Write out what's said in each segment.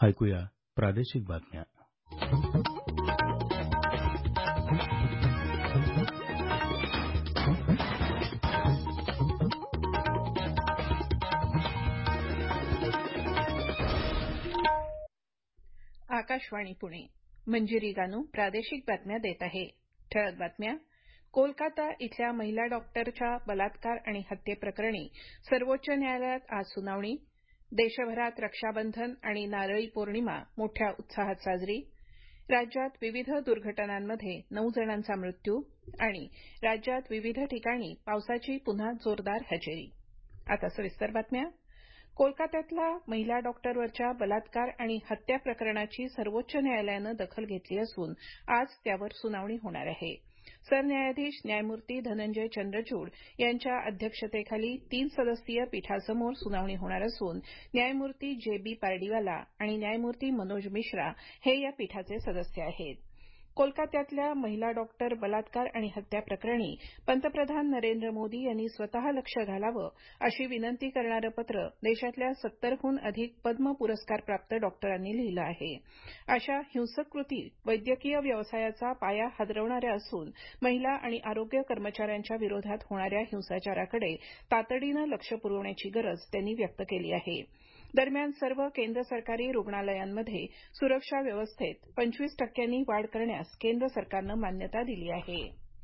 ऐकूया प्रादेशिक बातम्या. आकाशवाणी पुणे. मंजिरी गानू प्रादेशिक बातम्या देत आहे. ठळक बातम्या. कोलकाता इथल्या महिला डॉक्टरच्या बलात्कार आणि हत्येप्रकरणी सर्वोच्च न्यायालयात आज सुनावणी. देशभरात रक्षाबंधन आणि नारळी पौर्णिमा मोठ्या उत्साहात साजरी. राज्यात विविध दुर्घटनांमध्ये 9 जणांचा मृत्यू आणि राज्यात विविध ठिकाणी पावसाची पुन्हा जोरदार हजेरी. आता सविस्तर बातम्या. कोलकात्यातल्या महिला डॉक्टरवरच्या बलात्कार आणि हत्या प्रकरणाची सर्वोच्च न्यायालयानं दखल घेतली असून आज त्यावर सुनावणी होणार आहे. सरन्यायाधीश न्यायमूर्ती धनंजय चंद्रचूड यांच्या अध्यक्षतेखाली 3 सदस्यीय पीठासमोर सुनावणी होणार असून न्यायमूर्ती जे.बी. पार्डीवाला आणि न्यायमूर्ती मनोज मिश्रा हे या पीठाचे सदस्य आहेत. कोलकात्यातल्या महिला डॉक्टर बलात्कार आणि हत्या प्रकरणी पंतप्रधान नरेंद्र मोदी यांनी स्वतः लक्ष घालावं अशी विनंती करणारं पत्र देशातल्या 70हून अधिक पद्म पुरस्कारप्राप्त डॉक्टरांनी लिहिलं आहे. अशा हिंसक कृती वैद्यकीय व्यवसायाचा पाया हादरवणाऱ्या असून महिला आणि आरोग्य कर्मचाऱ्यांच्या विरोधात होणाऱ्या हिंसाचाराकडे तातडीनं लक्ष पुरवण्याची गरज त्यांनी व्यक्त केली आहे. दरम्यान सर्व केंद्र सरकारी रुग्णालयांमध्ये सुरक्षा व्यवस्थेत 25% वाढ करण्यास केंद्र सरकारनं मान्यता दिली आहे.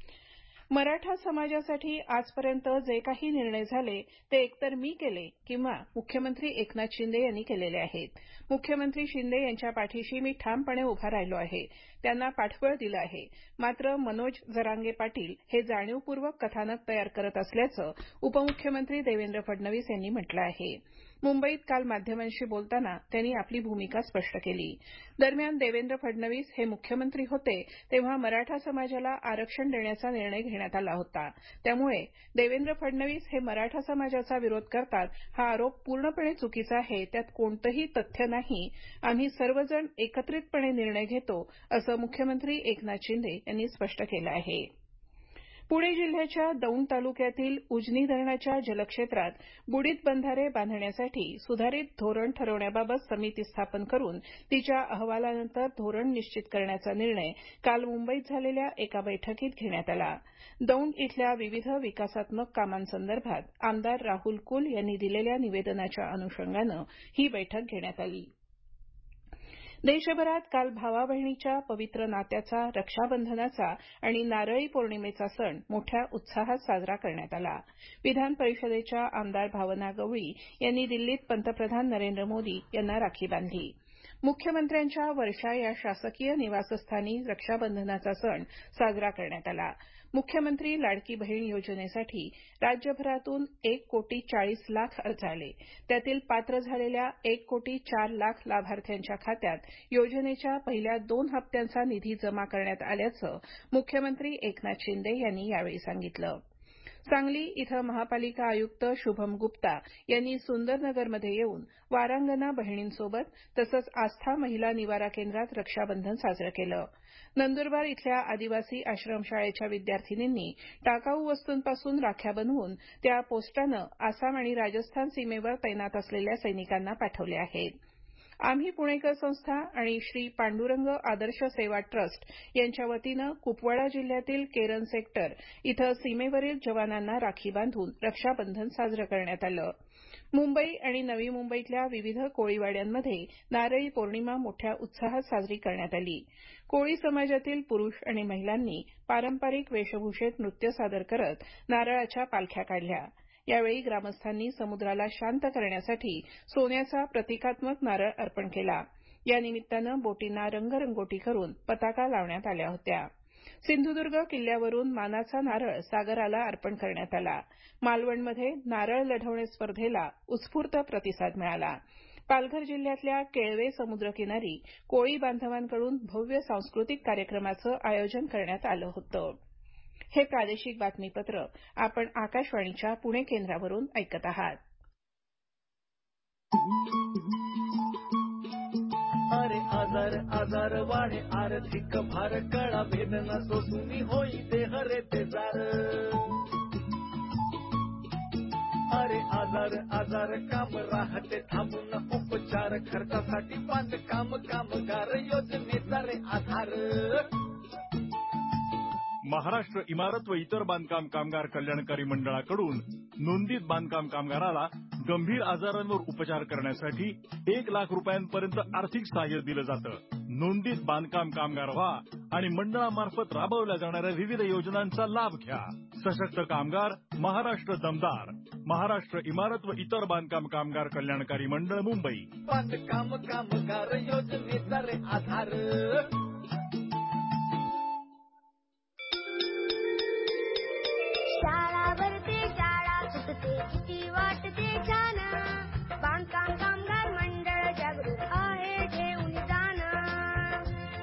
मराठा समाजासाठी आजपर्यंत जे काही निर्णय झाले ते एकतर मी केले किंवा मुख्यमंत्री एकनाथ शिंदे यांनी केलेले आहेत. मुख्यमंत्री शिंदे यांच्या पाठीशी मी ठामपणे उभा राहिलो आहे. त्यांना पाठबळ दिलं आहे. मात्र मनोज जरांगे पाटील हे जाणीवपूर्वक कथानक तयार करत असल्याचं उपमुख्यमंत्री देवेंद्र फडणवीस यांनी म्हटलं आहे. मुंबईत काल माध्यमांशी बोलताना त्यांनी आपली भूमिका स्पष्ट केली. दरम्यान देवेंद्र फडणवीस हे मुख्यमंत्री होते तेव्हा मराठा समाजाला आरक्षण देण्याचा निर्णय घेण्यात आला होता. त्यामुळे देवेंद्र फडणवीस हे मराठा समाजाचा विरोध करतात हा आरोप पूर्णपणे चुकीचा आहे. त्यात कोणतंही तथ्य नाही. आम्ही सर्वजण एकत्रितपणे निर्णय घेतो असं मुख्यमंत्री एकनाथ शिंदे यांनी स्पष्ट केलं आहे. पुणे जिल्ह्याच्या दौंड तालुक्यातील उजनी धरणाच्या जलक्षेत्रात बुडीत बंधारे बांधण्यासाठी सुधारित धोरण ठरवण्याबाबत समिती स्थापन करून तिच्या अहवालानंतर धोरण निश्चित करण्याचा निर्णय काल मुंबईत झालेल्या एका बैठकीत घेण्यात आला. दौंड इथल्या विविध विकासात्मक कामांसंदर्भात आमदार राहुल कुल यांनी दिलेल्या निवेदनाच्या अनुषंगानं ही बैठक घेण्यात आली. देशभरात काल भावा बहिणीच्या पवित्र नात्याचा, रक्षाबंधनाचा आणि नारळी पौर्णिमेचा सण मोठ्या उत्साहात साजरा करण्यात आला. विधान परिषदेच्या आमदार भावना गवळी यांनी दिल्लीत पंतप्रधान नरेंद्र मोदी यांना राखी बांधली. मुख्यमंत्र्यांच्या वर्षा या शासकीय निवासस्थानी रक्षाबंधनाचा सण साजरा करण्यात आला. मुख्यमंत्री लाडकी बहीण योजनेसाठी राज्यभरातून 1,40,00,000 अर्ज आले. त्यातील पात्र झालेल्या 1,04,00,000 लाभार्थ्यांच्या खात्यात योजनेच्या पहिल्या 2 हप्त्यांचा निधी जमा करण्यात आल्याचं मुख्यमंत्री एकनाथ शिंदे यांनी यावेळी सांगितलं. सांगली इथं महापालिका आयुक्त शुभम गुप्ता यांनी सुंदरनगरमध्ये येऊन वारांगना बहिणींसोबत तसंच आस्था महिला निवारा केंद्रात रक्षाबंधन साजरं केलं. नंदुरबार इथल्या आदिवासी आश्रमशाळेच्या विद्यार्थिनींनी टाकाऊ वस्तूंपासून राख्या बनवून त्या पोस्टानं आसाम आणि राजस्थान सीमेवर तैनात असलेल्या सैनिकांना पाठवल्या आहेत. आम्ही पुणेकर संस्था आणि श्री पांडुरंग आदर्श सेवा ट्रस्ट यांच्या वतीनं कुपवाडा जिल्ह्यातील केरन सेक्टर इथं सीमेवरील जवानांना राखी बांधून रक्षाबंधन साजरं करण्यात आलं. मुंबई आणि नवी मुंबईतल्या विविध कोळीवाड्यांमध्ये नारळी पौर्णिमा मोठ्या उत्साहात साजरी करण्यात आली. कोळी समाजातील पुरुष आणि महिलांनी पारंपरिक वेशभूषेत नृत्य सादर करत नारळाच्या पालख्या काढल्या. यावेळी ग्रामस्थांनी समुद्राला शांत करण्यासाठी सोन्याचा प्रतिकात्मक नारळ अर्पण केला. या निमित्तानं बोटींना रंगरंगोटी करून पताका लावण्यात आल्या होत्या. सिंधुदुर्ग किल्ल्यावरून मानाचा नारळ सागराला अर्पण करण्यात आला. मालवणमध्ये नारळ लढवणे स्पर्धेला उत्स्फूर्त प्रतिसाद मिळाला. पालघर जिल्ह्यातल्या केळवे समुद्रकिनारी कोळी बांधवांकडून भव्य सांस्कृतिक कार्यक्रमाचं आयोजन करण्यात आलं होतं. हे प्रादेशिक बातमीपत्र आपण आकाशवाणीच्या पुणे केंद्रावरून ऐकत आहात. अरे आजार आजार वाढे आर्थिक भार कळा वेदना सोसून होई देह रे तेजार. अरे आजार आजार काम राहते थांबून उपचार खर्चासाठी बांधकाम कामगार योजनेचा रे आधार. महाराष्ट्र इमारत व इतर बांधकाम कामगार कल्याणकारी मंडळाकडून नोंदीत बांधकाम कामगाराला गंभीर आजारांवर उपचार करण्यासाठी 1 लाख रुपयांपर्यंत आर्थिक सहाय्य दिलं जातं. नोंदीत बांधकाम कामगार व्हा आणि मंडळामार्फत राबवल्या जाणाऱ्या विविध योजनांचा लाभ घ्या. सशक्त कामगार, महाराष्ट्र दमदार. महाराष्ट्र इमारत व इतर बांधकाम कामगार कल्याणकारी मंडळ, मुंबई. बांधकाम कामगार योजनेचा रे आधार. शाळा भरते शाळा सुटते किती वाटते छान. बांधकाम कामगार मंडळ जागृत आहे घेऊन जाणं.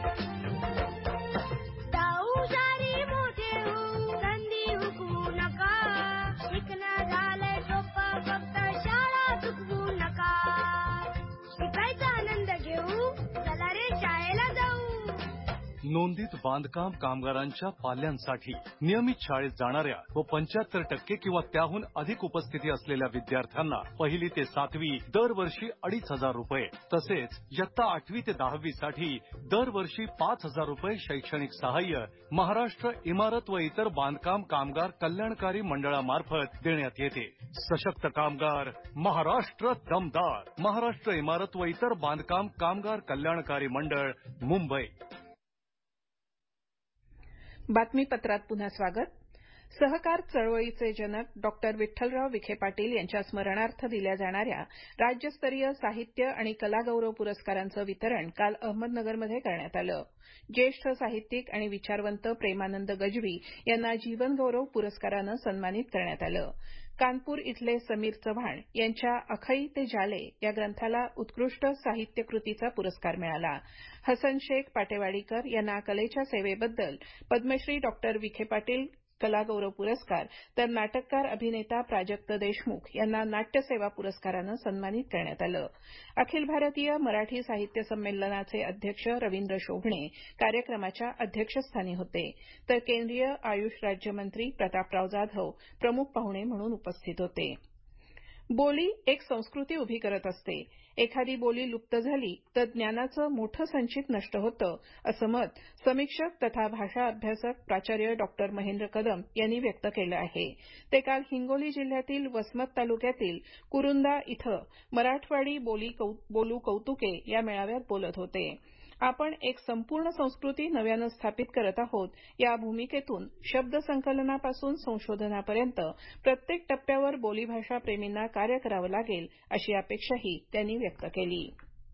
जाऊ सारी मोठे होऊ संधी हुकवू नका. शिकणं झालंय सोपं फक्त शाळा चुकवू नका. शिकायचा आनंद घेऊ चला रे शाळेला जाऊ. नोंदीत बांधकाम कामगारांच्या पाल्यांसाठी नियमित शाळेत जाणाऱ्या व 75% किंवा त्याहून अधिक उपस्थिती असलेल्या विद्यार्थ्यांना 1ली ते 7वी दरवर्षी 2,500 रुपये तसेच इयत्ता 8वी ते 10वी साठी दरवर्षी 5,000 रुपये शैक्षणिक सहाय्य महाराष्ट्र इमारत व इतर बांधकाम कामगार कल्याणकारी मंडळामार्फत देण्यात येते. सशक्त कामगार, महाराष्ट्र दमदार. महाराष्ट्र इमारत व इतर बांधकाम कामगार कल्याणकारी मंडळ, मुंबई. बातमीपत्रात पुन्हा स्वागत. सहकार चळवळीचे जनक डॉक्टर विठ्ठलराव विखे पाटील यांच्या स्मरणार्थ दिल्या जाणाऱ्या राज्यस्तरीय साहित्य आणि कलागौरव पुरस्कारांचं वितरण काल अहमदनगरमध्ये करण्यात आलं. ज्येष्ठ साहित्यिक आणि विचारवंत प्रेमानंद गज्वी यांना जीवनगौरव पुरस्कारानं सन्मानित करण्यात आलं. कानपूर इथले समीर चव्हाण यांच्या अखई ते जाले या ग्रंथाला उत्कृष्ट साहित्य कृतीचा पुरस्कार मिळाला. हसन शेख पाटेवाडीकर यांना कलेच्या सेवेबद्दल पद्मश्री डॉक्टर विखे पाटील कलागौरव पुरस्कार तर नाटककार अभिनेता प्राजक्त देशमुख यांना नाट्यसेवा पुरस्कारानं सन्मानित करण्यात आलं. अखिल भारतीय मराठी साहित्य संमेलनाचे अध्यक्ष रवींद्र शोभणे कार्यक्रमाच्या अध्यक्षस्थानी होते तर केंद्रीय आयुष राज्यमंत्री प्रतापराव जाधव प्रमुख पाहुणे म्हणून उपस्थित होते. बोली एक संस्कृती उभी करत असते. एखादी बोली लुप्त झाली तर ज्ञानाचं मोठं संचित नष्ट होतं असं मत समीक्षक तथा भाषा अभ्यासक प्राचार्य डॉक्टर महेंद्र कदम यांनी व्यक्त केलं आहे. ते काल हिंगोली जिल्ह्यातील वसमत तालुक्यातील कुरुंदा इथं मराठवाडी बोलू कौतुके या मेळाव्यात बोलत होते. आपण एक संपूर्ण संस्कृती नव्यानं स्थापित करत आहोत या भूमिकेतून शब्द संकलनापासून संशोधनापर्यंत प्रत्येक टप्प्यावर बोलीभाषा प्रेमींना कार्य करावं लागेल अशी अपेक्षाही त्यांनी व्यक्त केली.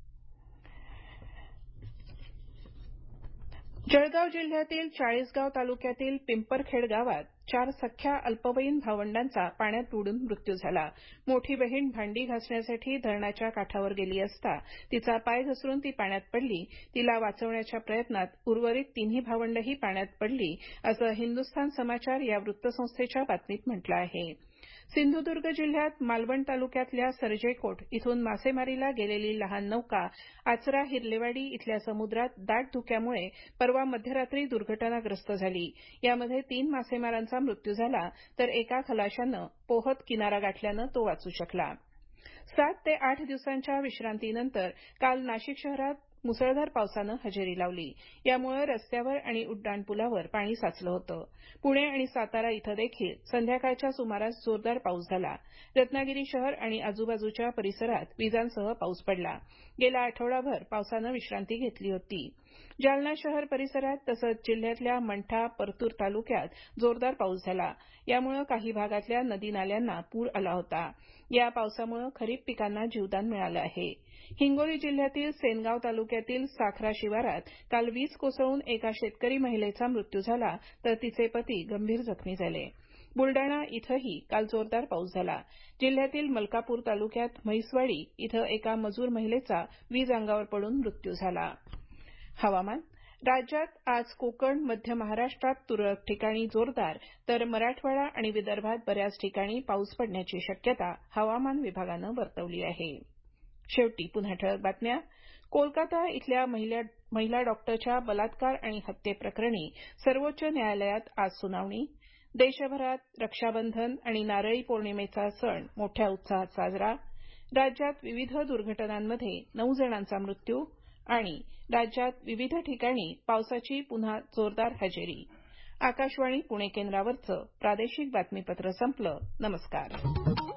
जळगाव जिल्ह्यातील चाळीसगाव तालुक्यातील पिंपरखेड गावात 4 सख्ख्या अल्पवयीन भावंडांचा पाण्यात बुडून मृत्यू झाला. मोठी बहीण भांडी घासण्यासाठी धरणाच्या काठावर गेली असता तिचा पाय घसरून ती पाण्यात पडली. तिला वाचवण्याच्या प्रयत्नात उर्वरित 3 भावंडही पाण्यात पडली असं हिंदुस्थान समाचार या वृत्तसंस्थेच्या बातमीत म्हटलं आहे. सिंधुदुर्ग जिल्ह्यात मालवण तालुक्यातल्या सर्जेकोट इथून मासेमारीला गेलेली लहान नौका आचरा हिरलेवाडी इथल्या समुद्रात दाट धुक्यामुळे परवा मध्यरात्री दुर्घटनाग्रस्त झाली. यामध्ये 3 मासेमारांचा मृत्यू झाला तर एका खलाशानं पोहत किनारा गाठल्यानं तो वाचू शकला. 7 ते 8 दिवसांच्या विश्रांतीनंतर काल नाशिक शहरात मुसळधार पावसानं हजेरी लावली. यामुळे रस्त्यावर आणि उड्डाणपुलावर पाणी साचलं होतं. पुणे आणि सातारा इथं देखील संध्याकाळच्या सुमारास जोरदार पाऊस झाला. रत्नागिरी शहर आणि आजूबाजूच्या परिसरात विजांसह पाऊस पडला. गेला आठवडाभर पावसानं विश्रांती घेतली होती. जालना शहर परिसरात तसंच जिल्ह्यातल्या मंठा परतूर तालुक्यात जोरदार पाऊस झाला. यामुळे काही भागातल्या नदी नाल्यांना पूर आला होता. या पावसामुळे खरीप पिकांना जीवदान मिळालं आहे. हिंगोली जिल्ह्यातील सेनगाव तालुक्यातील साखरा शिवारात काल वीज कोसळून एका शेतकरी महिलेचा मृत्यू झाला तर तिचे पती गंभीर जखमी झाले. बुलडाणा इथंही काल जोरदार पाऊस झाला. जिल्ह्यातील मलकापूर तालुक्यात म्हैसवाडी इथं एका मजूर महिलेचा वीज अंगावर पडून मृत्यू झाला. हवामान. राज्यात आज कोकण मध्य महाराष्ट्रात तुरळक ठिकाणी जोरदार तर मराठवाडा आणि विदर्भात बऱ्याच ठिकाणी पाऊस पडण्याची शक्यता हवामान विभागानं वर्तवली आहे. शेवटी पुन्हा ठळक बातम्या. कोलकाता इथल्या महिला डॉक्टरच्या बलात्कार आणि हत्येप्रकरणी सर्वोच्च न्यायालयात आज सुनावणी. देशभरात रक्षाबंधन आणि नारळी पौर्णिमेचा सण मोठ्या उत्साहात साजरा राज्यात विविध दुर्घटनांमध्ये 9 जणांचा मृत्यू आणि राज्यात विविध ठिकाणी पावसाची पुन्हा जोरदार हजेरी. आकाशवाणी पुणे केंद्रावरचं प्रादेशिक बातमीपत्र संपलं. नमस्कार.